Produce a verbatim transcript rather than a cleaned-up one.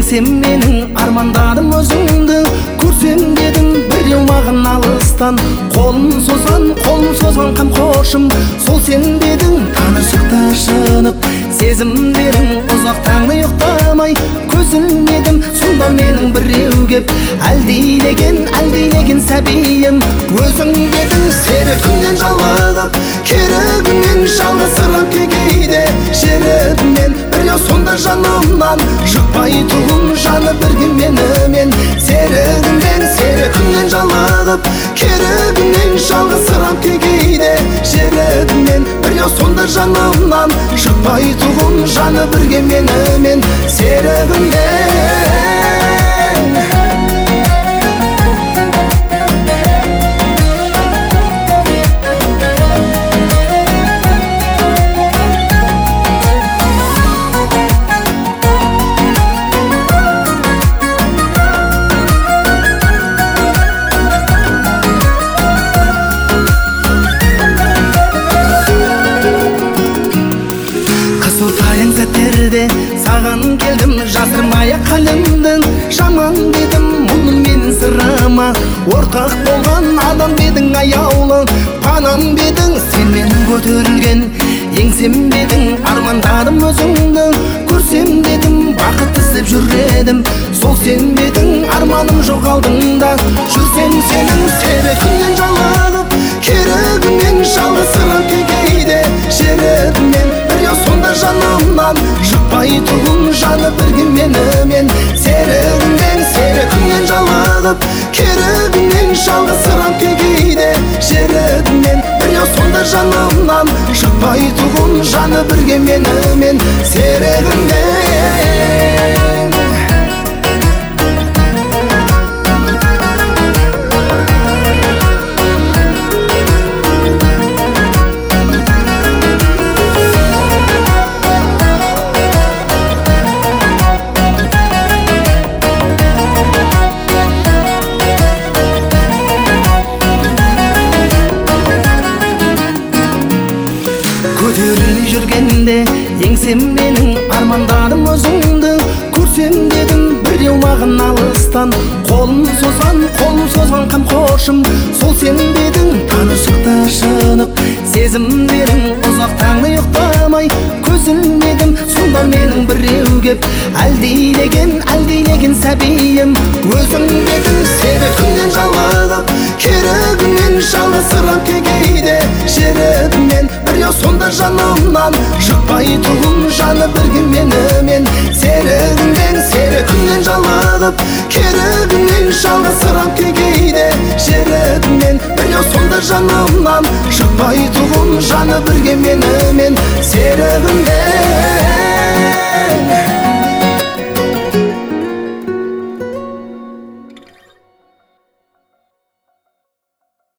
еңсем менің армандадым өзіңді көрсем дедім біреу маған алыстан қолын созған қолын созған қамқоршым сол сен дедің танышықта шынып сезімдерің ұзақ таңды ұйықтамай көз ілмедім сонда менің біреу кеп әлдилеген әлдилеген сәбиім өзің дедің серігімнен жалығып керігімнен жалғызсырап кейде жерігімнен біреу сонда жанымнан шықпай тұғын жаны бірге менімен серігімнен серігімнен жалығып керігімнен жалғызсырап кейде жерігімнен біреу сонда жанымнан шықпай тұғын жаны бірге менімен серігімнен саған келдім жасырмай қалімдің жаман дедім мұны мен сырама ортақ болған адам бедің аяулы панам бедің сен менің көтерілген еңсем бедің армандадым өзіңді көрсем дедім бақыт іздеп жүредім сол сен бедің арманым жоқ алдыңда жүрсем сенің серігіңнен жалығып керігіңнен жалғызсырап кейде жерігіңнен біреу сонда жанымнан шықпай тұғын жаны бірге менімен серігіңнен серігіңнен жалығып керігіңнен жалғызсырап кейде жерігіңнен біреу сонда жанымнан шықпай тұғын жаны бірге менімен серігіңнен көтеріліп жүргенде еңсем менің армандадым өзіңді көрсем дедім біреу маған алыстан қолын созған қолын созған қамқоршым сол сен дедің танышықта шынып сезімдерің ұзақ таңды ұйықтамай көз ілмедім сонда менің біреу кеп әлдилеген әлдилеген сәбиім өзің дедің серігіңнен жалығып керігіңнен жалғызсырап кейде жерігіңнен біреу сонда жанымнан шықпай тұғын жаны бірге менімен серігіңнен серігіңнен жалығып керігіңнен жалғызсырап кейде жерігіңнен біреу сонда жанымнан шықпай тұғын жаны бірге менімен серігіңнен